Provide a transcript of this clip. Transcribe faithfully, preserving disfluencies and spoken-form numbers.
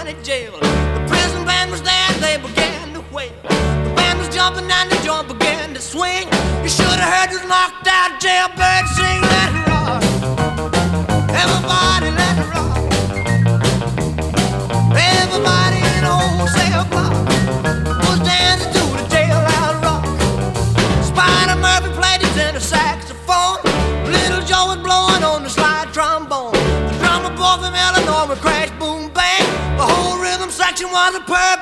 County Jail. The prison band was there, they began to wail. The band was jumping and the joint began to swing. You should have heard this knocked out jailbird sing. Let it rock, everybody let it rock. Everybody in the whole cell block was dancing to the jailhouse rock. Spider Murphy played his tenor saxophone. Little Joe was blowing on the slide trombone. The drummer boy from Illinois would crash, boom, bang. The whole rhythm section was a pearl.